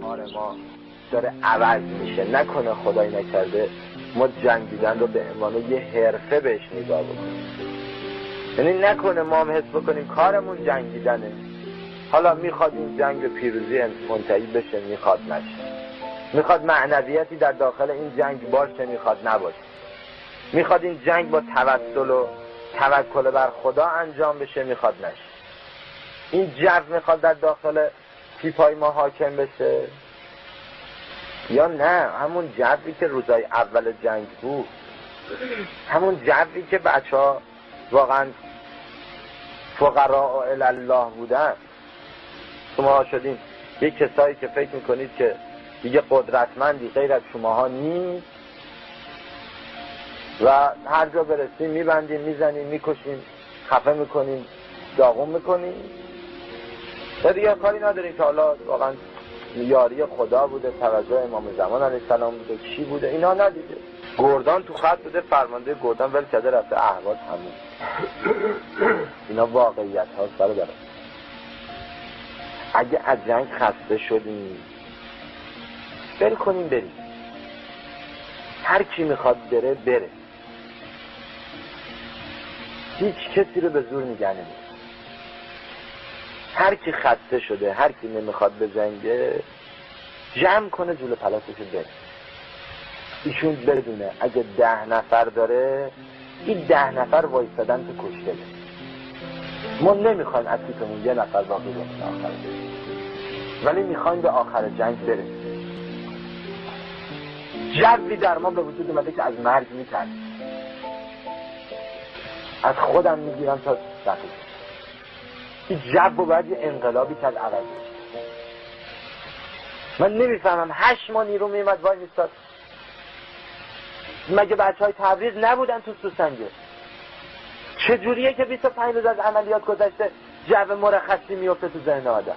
کار ما داره عوض میشه. نکنه خدای نکرده ما جنگیدن رو به عنوان یه حرفه بهش نگاه بکنیم، یعنی نکنه ما هم حس بکنیم کارمون جنگیدنه، حالا میخواد این جنگ به پیروزی منتهی بشه، میخواد نشه، میخواد معنویتی در داخل این جنگ باشه، میخواد نباشه، میخواد این جنگ با توسل و توکل بر خدا انجام بشه، میخواد نشه، این جو میخواد در داخل پیپای ما حاکم بشه یا نه همون جوی که روزای اول جنگ بود، همون جوی که بچه ها واقعا فقراء الله بودن. شما شدین یک کسایی که فکر میکنید که دیگه قدرتمندی غیر از شماها نیست و هر جا برسیم میبندیم، میزنیم، میکشیم، خفه میکنیم، داغون میکنیم و دیگه کاری نداریم که حالا واقعا یاری خدا بوده، توجه امام زمان علیه السلام بوده، چی بوده، اینا ندیده. گردان تو خط بوده، فرمانده گردان ول کرده رفته اهواز همون. اینا واقعیت هاست برادران. اگه از جنگ خسته شدیم ول کنیم بریم، هر کی میخواد بره بره، هیچ کسی رو به زور نگه نمی‌داره. هر کی خسته شده، هر کی نمیخواد بجنگه جمع کنه جلو پلاسشو بره. ایشون بدونه اگه 10 نفر داره این 10 نفر وایستادن تو کشته ده. ما نمیخوایم از تومون یه نفر باقی بمونه آخر، ولی میخوایم به آخر جنگ برسیم. جوی در ما به وجود اومده که از مرگ میترسیم، از خودم میگیرم تا دقیق. این جو رو باید یه انقلابی کرد عوض بشه. من نمیفهمم 8 ماه نیرو میمد وای میستاد. مگه بچه های تبریز نبودن تو سوسنگه؟ چجوریه که 25 روز از عملیات گذشته جو مرخصی میفته تو ذهن آدم؟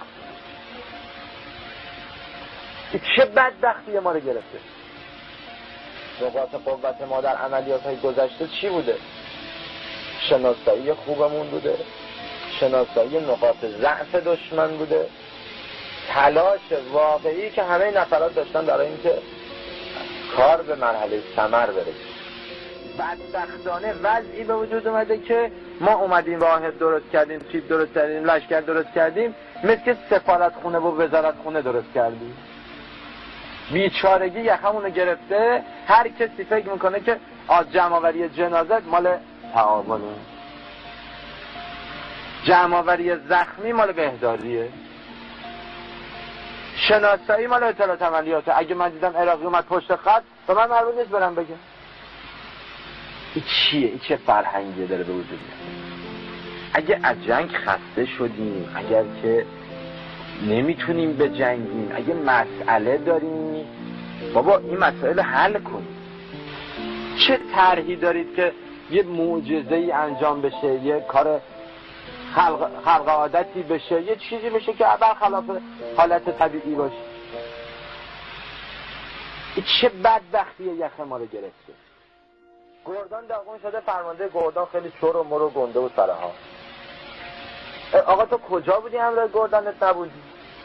چه بدبختی ما رو گرفته. نقاط قوت ما در عملیات های گذشته چی بوده؟ شناسایی خوبمون بوده، شناسایی نقاط ضعف دشمن بوده، تلاش واقعی که همه نفرات داشتن برای اینکه کار به مرحله ثمر برسه. بدبختانه وضعی به وجود اومده که ما اومدیم واحد درست کردیم، چیپ درست کردیم، لشکر درست کردیم، مثل سفارت خونه و وزارت خونه درست کردیم. بیچارگی یخمونو گرفته، هر کسی فکر میکنه که جمع‌آوری جنازه مال تعاونه، جمع‌آوری زخمی مال بهداریه، شناسایی مال اطلاعات عملیاته. اگه من دیدم عراقی اومد پشت خط به من مربوط نیست برم بگم. این چیه؟ این چه فرهنگی داره به وجود میاد؟ اگه از جنگ خسته شدیم، اگر که نمیتونیم به جنگیم، اگه مسئله داریم، بابا این مسئله حل کنیم. چه طرحی دارید که یه معجزه‌ای انجام بشه، یه کار خلق عادتی بشه، یه چیزی بشه که برخلاف حالت طبیعی باشه؟ این چه بدبختیه یخ ما رو گرفته. گردان داغون شده، فرمانده گردان خیلی چور و مر و گنده و سرها. آقا تو کجا بودی همراه گردانت نبودی؟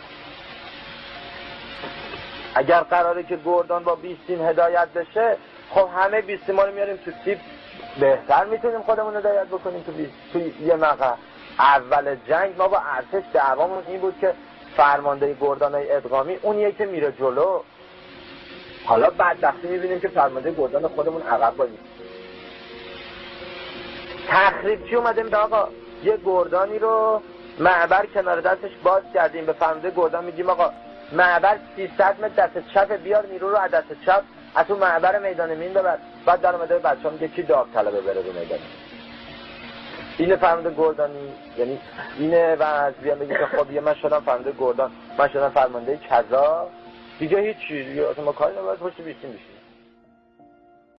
اگر قراره که گردان با 20 تیم هدایت بشه، خب همه 20 ما رو میاریم تو تیپ، بهتر میتونیم خودمون هدایت بکنیم تو یه مقطع. اول جنگ ما با ارتش دعوامون این بود که فرمانده گردانای ادغامی اونیه که میره جلو. حالا بدبختی میبینیم که فرمانده گردان خودمون عقب باییم. تخریب چی اومده میده آقا؟ یه گردانی رو معبر کنار دستش باز کردیم، به فرمانده گردان میگیم آقا معبر 300 متر دست چپ بیار نیرو رو از دست چپ از تو معبر میدان مین ببر. بعد در اومده بچه‌ها میگه کی داوطلبه بره رو میدان. اینه فرمانده گردانی، یعنی اینه. و از بیان بگید که خب من شدم فرمانده گردان، من شدم فرمانده کذا، دیگه هیچ چیزی اصلا ما کاری نباید پشت بیستیم بشیم.